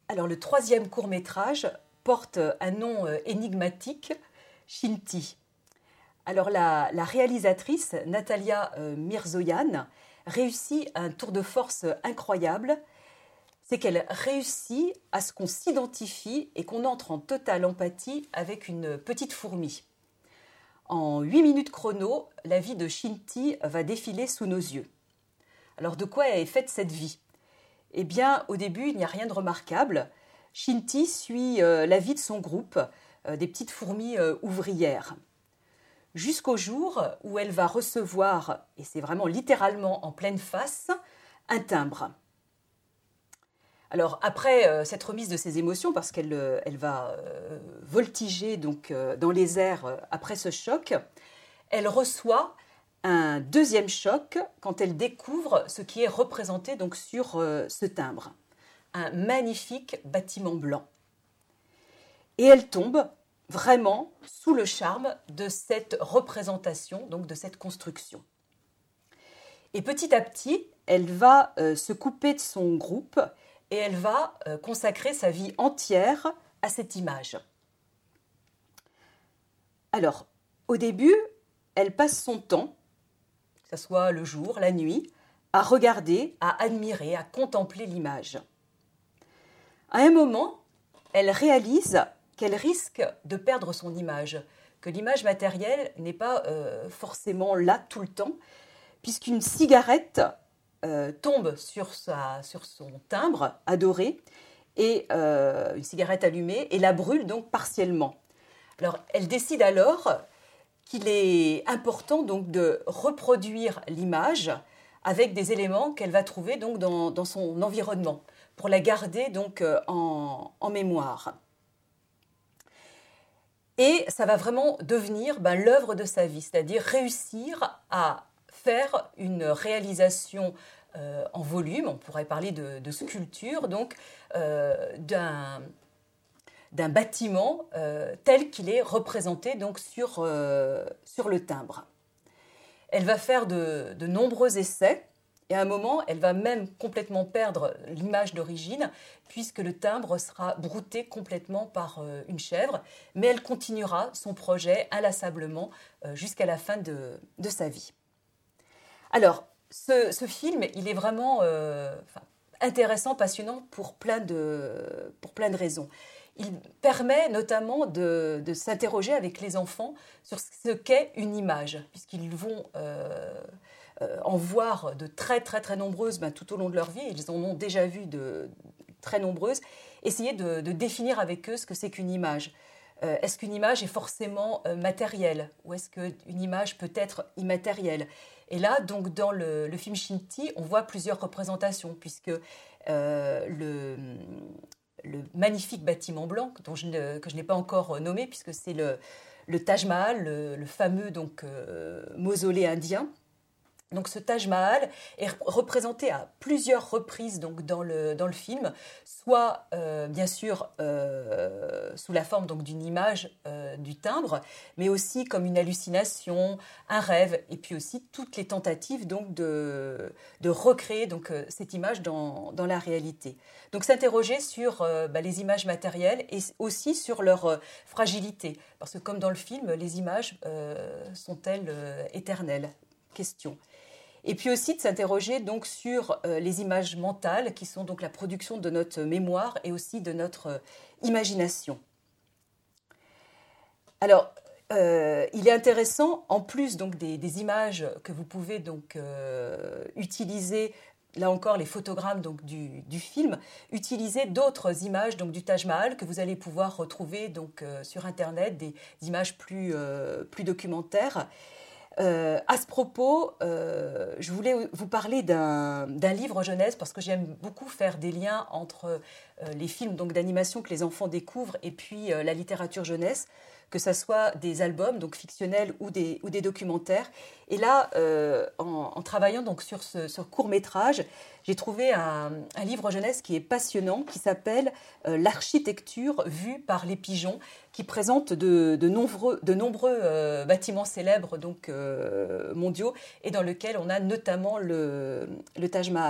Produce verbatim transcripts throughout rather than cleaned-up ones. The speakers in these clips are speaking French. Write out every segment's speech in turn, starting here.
Alors le troisième court-métrage porte un nom énigmatique, Shinty. Alors la, la réalisatrice Natalia Mirzoyan réussit un tour de force incroyable. C'est qu'elle réussit à ce qu'on s'identifie et qu'on entre en totale empathie avec une petite fourmi. En huit minutes chrono, la vie de Shinty va défiler sous nos yeux. Alors de quoi est faite cette vie ? Eh bien, au début, il n'y a rien de remarquable. Shinty suit euh, la vie de son groupe, euh, des petites fourmis euh, ouvrières. Jusqu'au jour où elle va recevoir, et c'est vraiment littéralement en pleine face, un timbre. Alors après euh, cette remise de ses émotions, parce qu'elle euh, elle va euh, voltiger donc, euh, dans les airs euh, après ce choc, elle reçoit un deuxième choc quand elle découvre ce qui est représenté donc, sur euh, ce timbre. Un magnifique bâtiment blanc. Et elle tombe vraiment sous le charme de cette représentation, donc de cette construction. Et petit à petit, elle va euh, se couper de son groupe et elle va euh, consacrer sa vie entière à cette image. Alors, au début, elle passe son temps, que ce soit le jour, la nuit, à regarder, à admirer, à contempler l'image. À un moment, elle réalise qu'elle risque de perdre son image, que l'image matérielle n'est pas euh, forcément là tout le temps, puisqu'une cigarette euh, tombe sur, sa, sur son timbre adoré, et euh, une cigarette allumée, et la brûle donc partiellement. Alors, elle décide alors qu'il est important donc de reproduire l'image avec des éléments qu'elle va trouver donc dans, dans son environnement, pour la garder donc en, en mémoire. Et ça va vraiment devenir ben, l'œuvre de sa vie, c'est-à-dire réussir à faire une réalisation euh, en volume, on pourrait parler de, de sculpture, donc euh, d'un, d'un bâtiment euh, tel qu'il est représenté donc, sur, euh, sur le timbre. Elle va faire de, de nombreux essais, et à un moment, elle va même complètement perdre l'image d'origine, puisque le timbre sera brouté complètement par euh, une chèvre, mais elle continuera son projet inlassablement euh, jusqu'à la fin de, de sa vie. Alors, ce, ce film, il est vraiment euh, enfin, intéressant, passionnant pour plein de, pour plein de raisons. Il permet notamment de, de s'interroger avec les enfants sur ce qu'est une image, puisqu'ils vont euh, euh, en voir de très très très nombreuses ben, tout au long de leur vie, ils en ont déjà vu de très nombreuses, essayer de, de définir avec eux ce que c'est qu'une image. Euh, est-ce qu'une image est forcément euh, matérielle, ou est-ce qu'une image peut être immatérielle ? Et là, donc, dans le, le film Shinty, on voit plusieurs représentations, puisque euh, le... le magnifique bâtiment blanc dont je ne, que je n'ai pas encore nommé, puisque c'est le, le Taj Mahal, le, le fameux donc, euh, mausolée indien. Donc ce Taj Mahal est représenté à plusieurs reprises donc, dans, le, dans le film, soit euh, bien sûr euh, sous la forme donc, d'une image euh, du timbre, mais aussi comme une hallucination, un rêve, et puis aussi toutes les tentatives donc, de, de recréer donc, euh, cette image dans, dans la réalité. Donc s'interroger sur euh, bah, les images matérielles et aussi sur leur euh, fragilité, parce que comme dans le film, les images euh, sont-elles euh, éternelles ? Question. Et puis aussi de s'interroger donc sur euh, les images mentales qui sont donc la production de notre mémoire et aussi de notre euh, imagination. Alors, euh, il est intéressant, en plus donc des, des images que vous pouvez donc euh, utiliser, là encore les photogrammes donc du, du film, utiliser d'autres images donc du Taj Mahal que vous allez pouvoir retrouver donc euh, sur Internet, des, des images plus, euh, plus documentaires. Euh, à ce propos, euh, je voulais vous parler d'un, d'un livre jeunesse parce que j'aime beaucoup faire des liens entre euh, les films donc, d'animation que les enfants découvrent et puis euh, la littérature jeunesse, que ce soit des albums donc, fictionnels ou des, ou des documentaires. Et là, euh, en, en travaillant donc, sur ce, ce court-métrage, j'ai trouvé un, un livre jeunesse qui est passionnant, qui s'appelle euh, « L'architecture vue par les pigeons », qui présente de, de nombreux, de nombreux euh, bâtiments célèbres donc, euh, mondiaux et dans lequel on a notamment le, le Taj Mahal.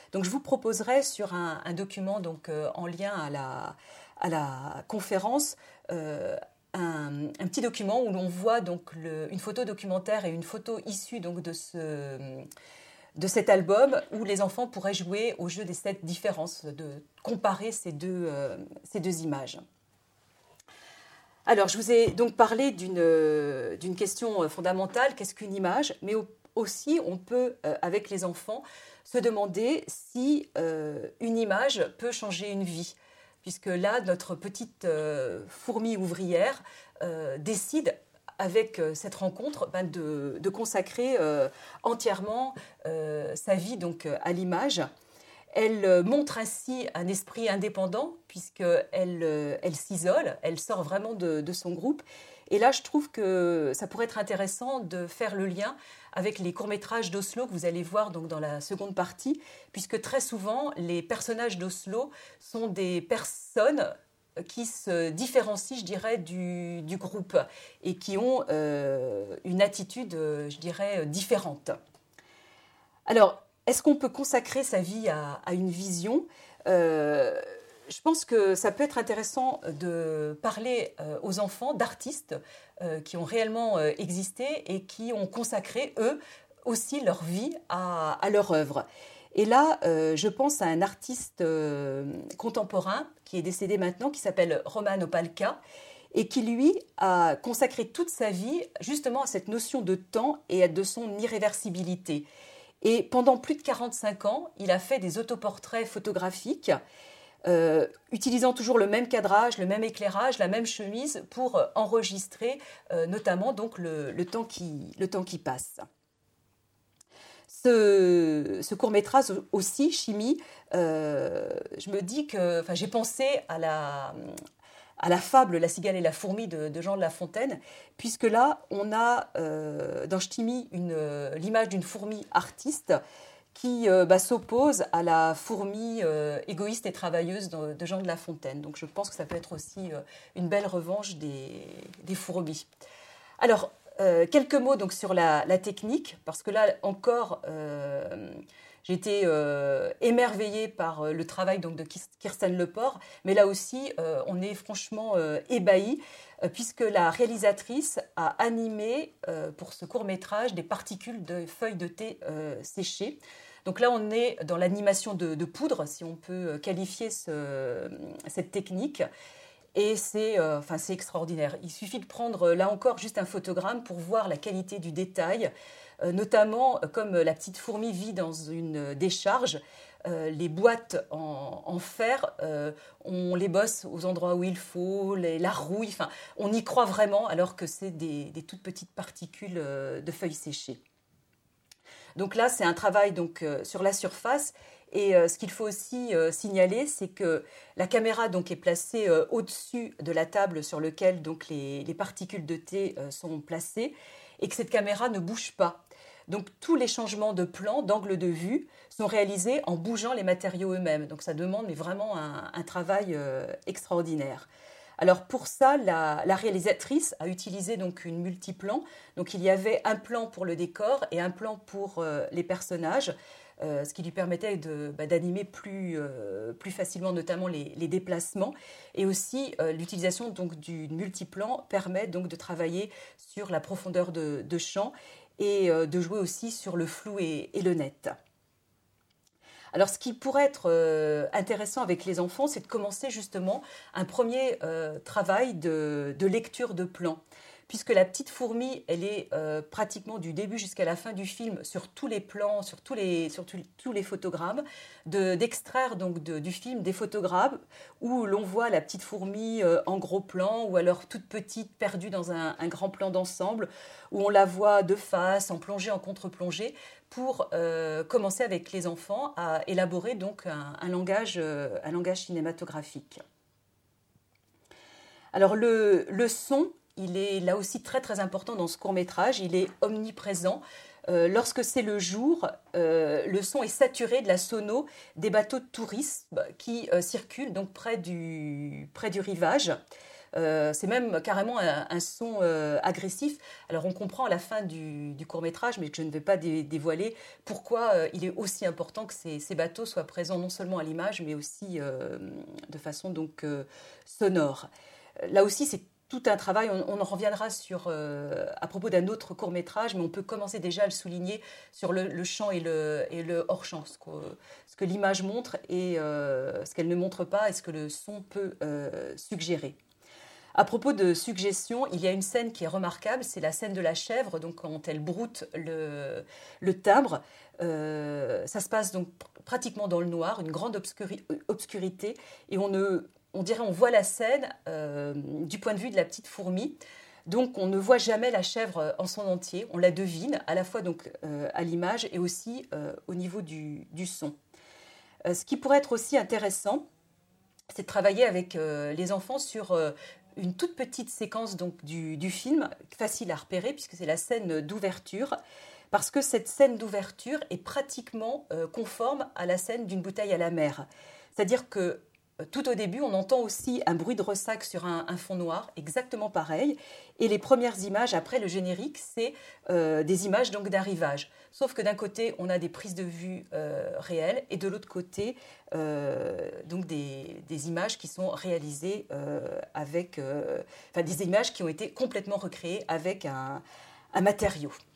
Donc je vous proposerai sur un, un document donc, euh, en lien à la, à la conférence euh, un, un petit document où l'on voit donc, le, une photo documentaire et une photo issue donc, de, ce, de cet album où les enfants pourraient jouer au jeu des sept différences, de comparer ces deux, euh, ces deux images. Alors, je vous ai donc parlé d'une, d'une question fondamentale, qu'est-ce qu'une image? Mais aussi, on peut, euh, avec les enfants, se demander si euh, une image peut changer une vie. Puisque là, notre petite euh, fourmi ouvrière euh, décide, avec euh, cette rencontre, ben de, de consacrer euh, entièrement euh, sa vie donc, à l'image. Elle montre ainsi un esprit indépendant, puisqu'elle euh, elle s'isole, elle sort vraiment de, de son groupe. Et là, je trouve que ça pourrait être intéressant de faire le lien avec les courts-métrages d'Oslo que vous allez voir donc dans la seconde partie, puisque très souvent, les personnages d'Oslo sont des personnes qui se différencient, je dirais, du, du groupe et qui ont euh, une attitude, je dirais, différente. Alors, est-ce qu'on peut consacrer sa vie à, à une vision ? euh, Je pense que ça peut être intéressant de parler euh, aux enfants d'artistes euh, qui ont réellement euh, existé et qui ont consacré, eux, aussi leur vie à, à leur œuvre. Et là, euh, je pense à un artiste euh, contemporain qui est décédé maintenant, qui s'appelle Roman Opalka, et qui, lui, a consacré toute sa vie justement à cette notion de temps et de son irréversibilité. Et pendant plus de quarante-cinq ans, il a fait des autoportraits photographiques, euh, utilisant toujours le même cadrage, le même éclairage, la même chemise pour enregistrer euh, notamment donc, le, le, temps qui, le temps qui passe. Ce, ce court-métrage aussi, Chimie, euh, je me dis que, enfin, j'ai pensé à la, à la fable La cigale et la fourmi de, de Jean de La Fontaine, puisque là, on a euh, dans Ch'timi une, l'image d'une fourmi artiste qui euh, bah, s'oppose à la fourmi euh, égoïste et travailleuse de, de Jean de La Fontaine. Donc je pense que ça peut être aussi euh, une belle revanche des, des fourmis. Alors, euh, quelques mots donc, sur la, la technique, parce que là encore, euh, j'ai été euh, émerveillée par euh, le travail donc, de Kirsten Leport, mais là aussi, euh, on est franchement euh, ébahis, euh, puisque la réalisatrice a animé euh, pour ce court-métrage des particules de feuilles de thé euh, séchées. Donc là, on est dans l'animation de, de poudre, si on peut qualifier ce, cette technique. Et c'est, euh, enfin, c'est extraordinaire. Il suffit de prendre, là encore, juste un photogramme pour voir la qualité du détail, euh, notamment comme la petite fourmi vit dans une décharge. Euh, les boîtes en, en fer, euh, on les bosse aux endroits où il faut, les, la rouille, enfin, on y croit vraiment alors que c'est des, des toutes petites particules euh, de feuilles séchées. Donc là, c'est un travail donc, euh, sur la surface. Et euh, ce qu'il faut aussi euh, signaler, c'est que la caméra donc, est placée euh, au-dessus de la table sur laquelle donc, les, les particules de thé euh, sont placées et que cette caméra ne bouge pas. Donc tous les changements de plan, d'angle de vue, sont réalisés en bougeant les matériaux eux-mêmes. Donc ça demande mais vraiment un, un travail euh, extraordinaire. Alors pour ça, la, la réalisatrice a utilisé donc une multiplan. Donc il y avait un plan pour le décor et un plan pour euh, les personnages. Euh, ce qui lui permettait de, bah, d'animer plus, euh, plus facilement notamment les, les déplacements. Et aussi, euh, l'utilisation donc, du multiplan permet donc, de travailler sur la profondeur de, de champ et euh, de jouer aussi sur le flou et, et le net. Alors, ce qui pourrait être euh, intéressant avec les enfants, c'est de commencer justement un premier euh, travail de, de lecture de plan. Puisque la petite fourmi, elle est euh, pratiquement du début jusqu'à la fin du film sur tous les plans, sur tous les, sur tous, tous les photogrammes, de, d'extraire donc de, du film des photogrammes où l'on voit la petite fourmi euh, en gros plan ou alors toute petite perdue dans un, un grand plan d'ensemble où on la voit de face, en plongée, en contre-plongée, pour euh, commencer avec les enfants à élaborer donc un, un, langage, euh, un langage cinématographique. Alors le, le son, il est là aussi très très important dans ce court-métrage, il est omniprésent. Euh, lorsque c'est le jour, euh, le son est saturé de la sono des bateaux de tourisme qui euh, circulent donc près du, près du rivage. Euh, c'est même carrément un, un son euh, agressif. Alors on comprend à la fin du, du court-métrage, mais que je ne vais pas dé, dévoiler, pourquoi euh, il est aussi important que ces, ces bateaux soient présents non seulement à l'image, mais aussi euh, de façon donc euh, sonore. Là aussi, c'est tout un travail, on, on en reviendra sur, euh, à propos d'un autre court-métrage, mais on peut commencer déjà à le souligner sur le, le champ et le, et le hors-champ, ce que, ce que l'image montre et euh, ce qu'elle ne montre pas et ce que le son peut euh, suggérer. À propos de suggestion, il y a une scène qui est remarquable, c'est la scène de la chèvre, donc quand elle broute le, le timbre. Euh, ça se passe donc pratiquement dans le noir, une grande obscuri- obscurité, et on ne... On dirait on voit la scène euh, du point de vue de la petite fourmi. Donc on ne voit jamais la chèvre en son entier. On la devine à la fois donc, euh, à l'image et aussi euh, au niveau du, du son. Euh, ce qui pourrait être aussi intéressant, c'est de travailler avec euh, les enfants sur euh, une toute petite séquence donc, du, du film, facile à repérer puisque c'est la scène d'ouverture. Parce que cette scène d'ouverture est pratiquement euh, conforme à la scène d'une bouteille à la mer. C'est-à-dire que tout au début, on entend aussi un bruit de ressac sur un, un fond noir, exactement pareil. Et les premières images, après le générique, c'est euh, des images donc d'arrivage. Sauf que d'un côté, on a des prises de vue euh, réelles et de l'autre côté, euh, donc des, des images qui sont réalisées euh, avec... Euh, enfin, des images qui ont été complètement recréées avec un, un matériau.